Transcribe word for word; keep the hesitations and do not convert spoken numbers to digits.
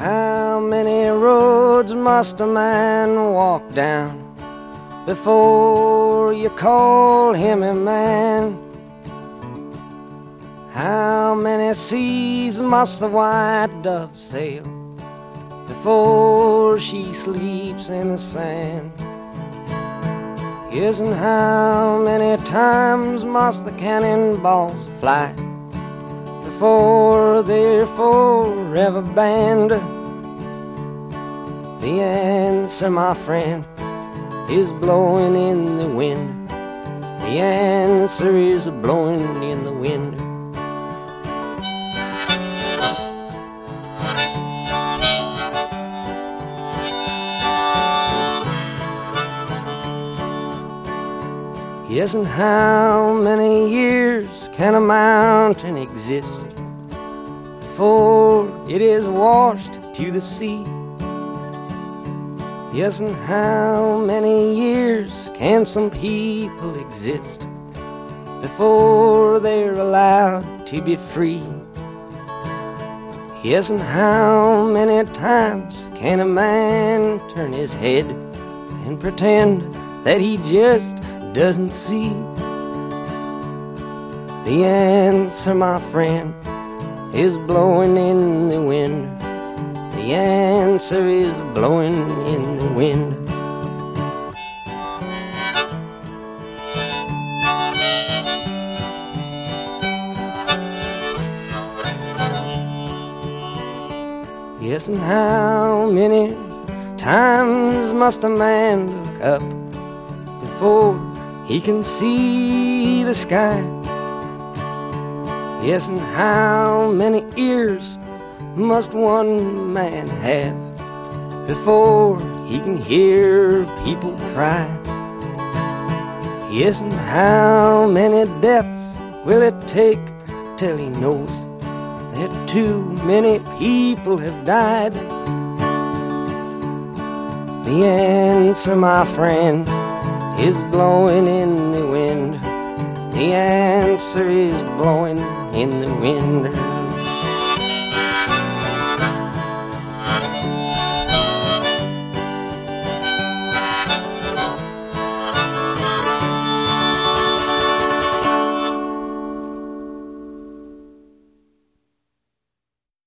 How many roads must a man walk down before you call him a man? How many seas must the white dove sail before she sleeps in the sand? Yes, and how many times must the cannonballs fly before they're forever banned? The answer, my friend, is blowing in the wind. The answer is blowing in the wind. Yes, and how many years can a mountain exist before it is washed to the sea? Yes, and how many years can some people exist before they're allowed to be free? Yes, and how many times can a man turn his head and pretend that he just doesn't see? The answer, my friend, is blowing in the wind. The answer is blowing in the wind. Yes, and how many times must a man look up before he can see the sky? Yes, and how many ears must one man have before he can hear people cry? Yes, and how many deaths will it take till he knows that too many people have died? The answer, my friend, is blowing in the wind. The answer is blowing in the wind.